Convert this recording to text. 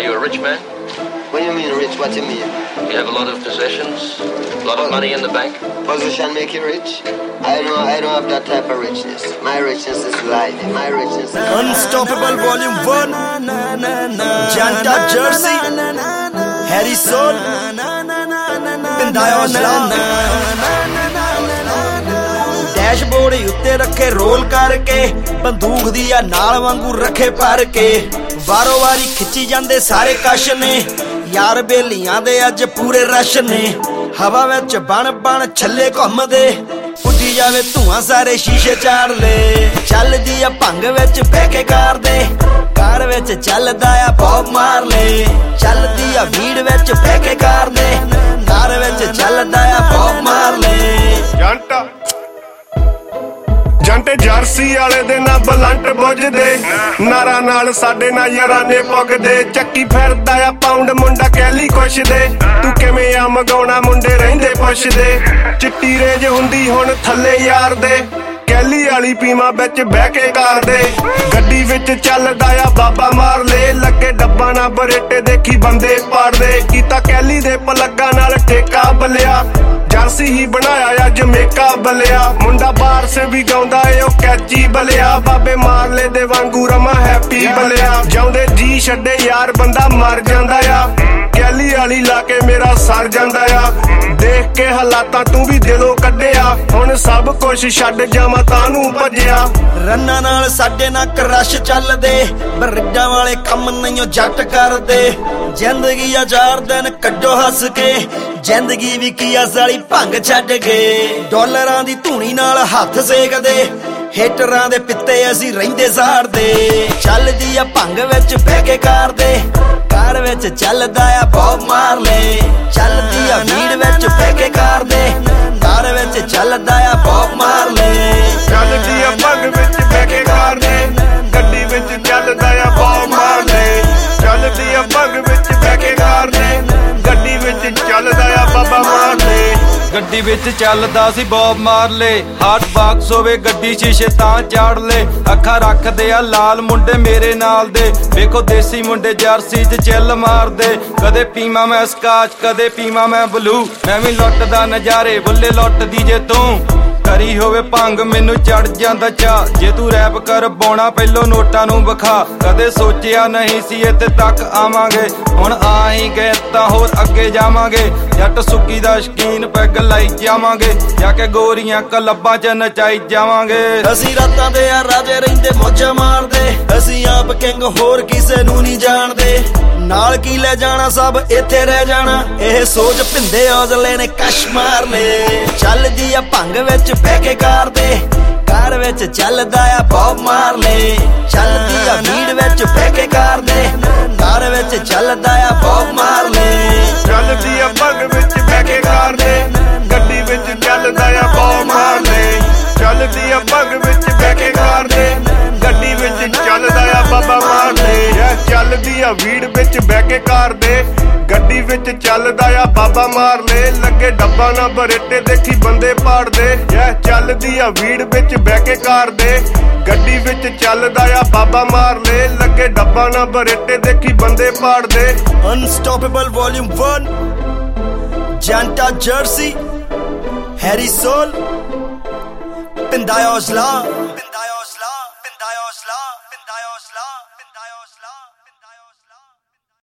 you a rich man? What do you mean rich? What do you mean? You have a lot of possessions? A lot of money in the bank? Position make you rich? I don't have that type of richness. My richness is life. My richness is Unstoppable Volume 1, Janta Jersey, Harry Soul, Pindayo Islam. Dashboard ਉੱਤੇ ਰੱਖੇ role ਕਰਕੇ ਬੰਦੂਕ ਦੀ ਆ ਨਾਲ ਵਾਂਗੂ ਰੱਖੇ ਭਰ ਕੇ ਵਾਰੋ ਵਾਰੀ ਖਿੱਚੀ ਜਾਂਦੇ ਸਾਰੇ ਕਸ਼ ਨੇ ਯਾਰ ਬੇਲੀਆਂ ਦੇ ਅੱਜ ਪੂਰੇ ਰਸ਼ ਨੇ ਹਵਾ ਵਿੱਚ ਬਣ ਬਣ ਛੱਲੇ ਘੁੰਮਦੇ ਉੱਡੀ ਜਾਵੇ ਧੂਆਂ ਸਾਰੇ ਸ਼ੀਸ਼ੇ ਚਾੜ ਲੈ ਚੱਲਦੀ ਆ ਭੰਗ ਵਿੱਚ ਬਹਿ ਕੇ ਕਰਦੇ ਕਾਰ ਵਿੱਚ ਚੱਲਦਾ ਆ ਬੌਬ ਮਾਰ ਲੈ ਚੱਲਦੀ ਆ ਭੀੜ ਵਿੱਚ ਬਹਿ ਕੇ ਕਰਦੇ ਕਾਰ ਵਿੱਚ ਚੱਲਦਾ ਆ ਬੌਬ ਮਾਰ ਲੈ ਜੰਟੇ ਜਰਸੀ ਵਾਲੇ ਦੇ ਨਾ ਬਲੰਟ ਬੁੱਝਦੇ ਨਾਰਾ ਨਾਲ ਸਾਡੇ ਨਾਲ ਯਾਰਾਨੇ ਪੁੱਗਦੇ ਚੱਕੀ ਫਿਰਦਾ ਆ ਪਾਉਂਡ ਮੁੰਡਾ ਕੈਲੀ ਕੁਛਦੇ ਤੂੰ ਕਿਵੇਂ ਆ ਮਗਾਉਣਾ ਮੁੰਡੇ ਰਹਿੰਦੇ ਪੁੱਛਦੇ ਚਿੱਟੀ ਰੇਜ ਹੁੰਦੀ ਹੁਣ ਥੱਲੇ ਯਾਰ ਦੇ ਕੈਲੀ ਵਾਲੀ ਪੀਮਾ ਵਿੱਚ ਬਹਿ ਕੇ ਕਰਦੇ ਗੱਡੀ ਵਿੱਚ ਚੱਲਦਾ ਆ ਬਾਬਾ ਮਾਰ ਲੈ ਲੱਗੇ ਡੱਬਾ ਨਾ ਬਰੇਟੇ ਦੇਖੀ ਬੰਦੇ ਪਾੜਦੇ ਕੀਤਾ ਕੈਲੀ ਦੇ ਪਲੱਗਾਂ ਨਾਲ ਠੇਕਾ ਬਲਿਆ ਜਰਸੀ ਹੀ ਬਣਾਇਆ ਆ ਜਮੇਕਾ ਬਲਿਆ ਮੁੰਡਾ ਬਾਰਸ ਵੀ ਗਾਉਂਦਾ ਏ ਉਹ ਕੈਚੀ ਬਲਿਆ ਬਾਬੇ ਮਾਰਲੇ ਦੇ ਵਾਂਗੂ ਰਮਾ ਹੈਪੀ ਬਲਿਆ ਜਾਉਂਦੇ ਜੀ ਛੱਡੇ ਯਾਰ ਬੰਦਾ ਮਰ ਜਾਂਦਾ ਆ ਕੈਲੀ ਵਾਲੀ ਲਾ ਕੇ ਮੇਰਾ ਸਰ ਜਾਂਦਾ ਆ ਦੇਖ ਕੇ ਹਾਲਾਤਾਂ ਤੂੰ ਵੀ ਦਿਲੋਂ ਕੱਢਿਆ ਹੁਣ ਸਭ ਕੁਛ ਛੱਡ ਜਾਵਾਂ ਤਾਂ ਨੂੰ ਭੱਜਿਆ ਰੰਨਾਂ ਨਾਲ ਸਾਡੇ ਨਾਲ ਕਰਸ਼ ਚੱਲਦੇ ਬਰਿੱਡਾਂ ਵਾਲੇ ਕੰਮ ਨਹੀਂ ਜੱਟ ਕਰਦੇ ਜ਼ਿੰਦਗੀ ਆ 4 ਦਿਨ ਕੱਢੋ ਹੱਸ ਕੇ ਜ਼ਿੰਦਗੀ ਵੀ ਕੀ ਆ ਸਾਲੀ ਭੰਗ ਛੱਡ ਕੇ ਡਾਲਰਾਂ ਦੀ ਧੂਣੀ ਨਾਲ ਹੱਥ ਸੇਕਦੇ ਹੇਟਰਾਂ ਦੇ ਪਿੱਤੇ ਅਸੀਂ ਰਹਿੰਦੇ ਸਾੜਦੇ ਚੱਲਦੀ ਆ ਭੰਗ ਵਿੱਚ ਬਹਿ ਕੇ ਕਰਦੇ ਕਾਰ ਵਿੱਚ ਚੱਲਦਾ ਆ ਬੌਬ ਮਾਰ ਲੈ ਚੱਲਦੀ ਆ ਭੀੜ ਵਿੱਚ ਬਹਿ ਕੇ ਕਰਦੇ ਕਾਰ ਵਿੱਚ ਚੱਲਦਾ ਆ ਬੌਬ ਮਾਰ ਲੈ ਚੱਲਦੀ ਆ ਭੰਗ ਵਿੱਚ ਬਹਿ ਕੇ ਕਰਦੇ ਗੱਡੀ ਵਿੱਚ ਚੱਲਦਾ ਆ ਬੌਬ ਮਾਰ ਲੈ ਚੱਲਦੀ ਆ ਭੰਗ ਵਿੱਚ ਬਹਿ ਕੇ ਕਰਦੇ ਗੱਡੀ ਵਿੱਚ ਚੱਲਦਾ ਆ ਬਾਬਾ ਮਾਰ ਲੈ ਗੱਡੀ ਵਿੱਚ ਚੱਲਦਾ ਸੀ ਬੌਬ ਮਾਰ ਲੈ ਹਾਰਟ ਬਾਕਸ ਹੋਵੇ ਗੱਡੀ ਸ਼ੀਸ਼ੇ ਤਾਂ ਚਾੜ ਲੈ ਅੱਖਾਂ ਰੱਖਦੇ ਆ ਲਾਲ ਮੁੰਡੇ ਮੇਰੇ ਨਾਲ ਦੇ ਵੇਖੋ ਦੇਸੀ ਮੁੰਡੇ ਜਰਸੀ 'ਚ ਚਿੱਲ ਮਾਰਦੇ ਕਦੇ ਪੀਵਾਂ ਮੈਂ ਸਕਾਚ ਕਦੇ ਪੀਵਾਂ ਮੈਂ ਬਲੂ ਮੈਂ ਵੀ ਲੁੱਟਦਾ ਨਜ਼ਾਰੇ ਬੁੱਲੇ ਲੁੱਟਦੀ ਜੇ ਤੂੰ ਕਰੀ ਹੋਵੇ ਭੰਗ ਮੈਨੂੰ ਚੜ ਜਾਂਦਾ ਚਾ ਜੇ ਤੂੰ ਰੈਪ ਕਰ ਬਾਉਣਾ ਪਹਿਲੋਂ ਨੋਟਾਂ ਨੂੰ ਵਿਖਾ ਕਦੇ ਸੋਚਿਆ ਨਹੀਂ ਸੀ ਇੱਥੇ ਤੱਕ ਆਵਾਂਗੇ ਹੁਣ ਆ ਹੀ ਗਏ ਤਾਂ ਹੋਰ ਅੱਗੇ ਜਾਵਾਂਗੇ ਜੱਟ ਸੁੱਕੀ ਦਾ ਸ਼ਕੀਨ ਪੈਗ ਲਾਈ ਜਾਵਾਂਗੇ ਜਾ ਕੇ ਗੋਰੀਆਂ ਕਲੱਬਾਂ 'ਚ ਨਚਾਈ ਜਾਵਾਂਗੇ ਅਸੀਂ ਰਾਤਾਂ ਦੇ ਆ ਰਾਜੇ ਰਹਿੰਦੇ ਮੌਜਾਂ ਮਾਰਦੇ ਅਸੀਂ ਆਪ ਕਿੰਗ ਹੋਰ ਕਿਸੇ ਨੂੰ ਨਹੀਂ ਜਾਣਦੇ ਨਾਲ ਕੀ ਲੈ ਜਾਣਾ ਸਭ ਇੱਥੇ ਰਹਿ ਜਾਣਾ ਇਹ ਸੋਚ ਭਿੰਦੇ ਔਜਲੇ ਨੇ ਕਸ਼ ਮਾਰ ਲੈ ਚੱਲਦੀ ਆ ਭੰਗ ਵਿੱਚ ਬਹਿ ਕੇ ਕਰਦੇ ਕਾਰ ਵਿੱਚ ਚੱਲਦਾ ਆ ਬੌਬ ਮਾਰ ਲੈ ਚੱਲਦੀ ਆ ਭੀੜ ਵਿੱਚ ਬਹਿ ਕੇ ਕਰਦੇ ਕਾਰ ਵਿੱਚ ਚੱਲਦਾ ਆ ਬੌਬ ਮਾਰ ਲੈ ਚੱਲਦੀ ਆ ਭੰਗ ਵਿੱਚ ਬਹਿ ਕੇ ਕਰਦੇ ਗੱਡੀ ਵਿੱਚ ਚੱਲਦਾ ਆ ਬੌਬ ਮਾਰ ਲੈ ਚੱਲਦੀ ਆ ਭੰਗ ਵਿੱਚ ਬਹਿ ਕੇ ਕਰਦੇ ਗੱਡੀ ਵਿੱਚ ਚੱਲਦਾ ਆ ਬਾਬਾ ਮਾਰ ਲੈ ਚੱਲਦੀ ਆ ਭੀੜ ਵਿੱਚ ਬਹਿ ਕੇ ਕਰਦੇ ਗੱਡੀ ਵਿੱਚ ਚੱਲਦਾ ਆ ਬਾਬਾ ਮਾਰ ਲੈ ਲੱਗੇ ਡੱਬਾ ਨਾ ਬਰੇਟੇ ਦੇਖੀ ਬੰਦੇ ਪਾੜਦੇ ਚੱਲਦੀ ਆ ਭੀੜ ਵਿੱਚ ਬਹਿ ਕੇ ਕਰਦੇ ਗੱਡੀ ਵਿੱਚ ਚੱਲਦਾ ਆ ਬਾਬਾ ਮਾਰ ਲੈ ਲੱਗੇ ਡੱਬਾ ਨਾ ਬਰੇਟੇ ਦੇਖੀ ਬੰਦੇ ਪਾੜਦੇ Unstoppable Volume 1, Janta Jersey, Harry Soul, Pindayo Islam.